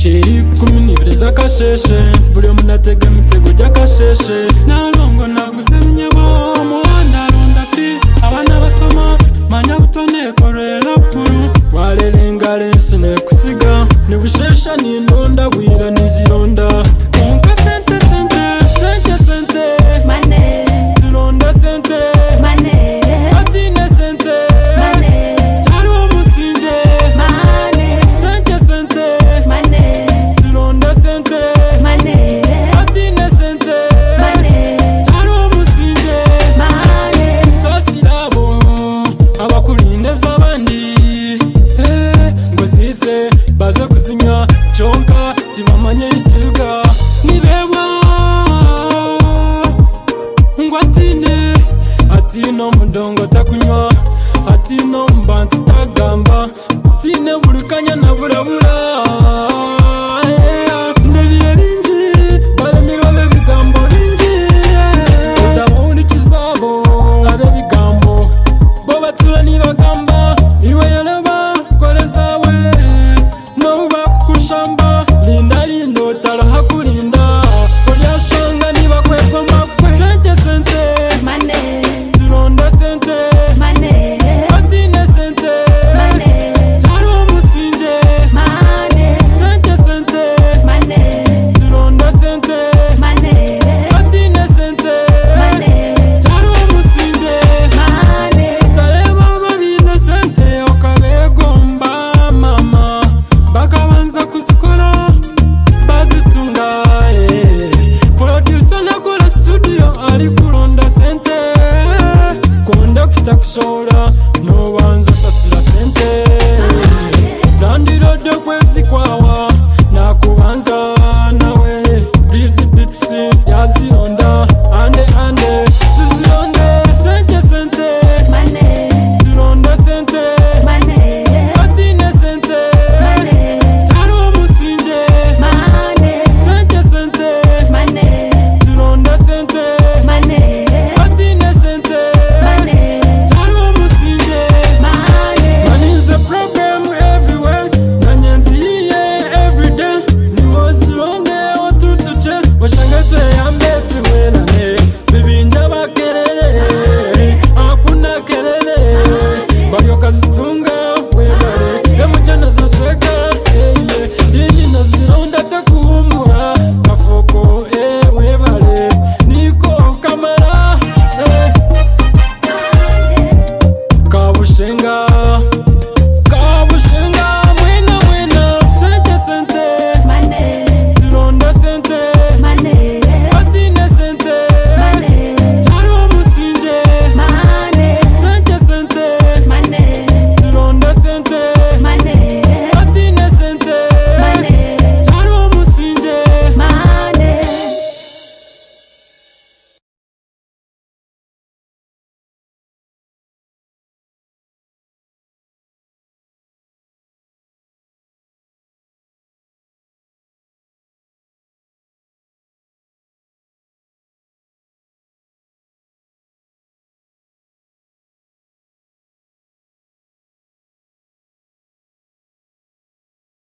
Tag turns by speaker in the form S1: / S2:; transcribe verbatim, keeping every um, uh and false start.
S1: sheri kumi n'ibiri z'akasheshe buri munatega imitego ry'akasheshe nalongo naguze nyabo muhanda runda fizi abana basoma manya butone korera kuru warerenga lensi ne kusiga nibushesha n'indonda bwira n'izironda konka sente sente sente sente
S2: Mane
S1: turonda sente
S2: Mane
S1: atine sente
S2: Mane
S1: tari umusinje
S2: Mane
S1: sente sente
S2: Mane
S1: turonda sente
S2: Mane
S1: atine sente
S2: Mane
S1: tari umusinje
S2: Mane
S1: sosirabo abakurinde z'abandi eh, ngo zize baze kuzinywa cyonka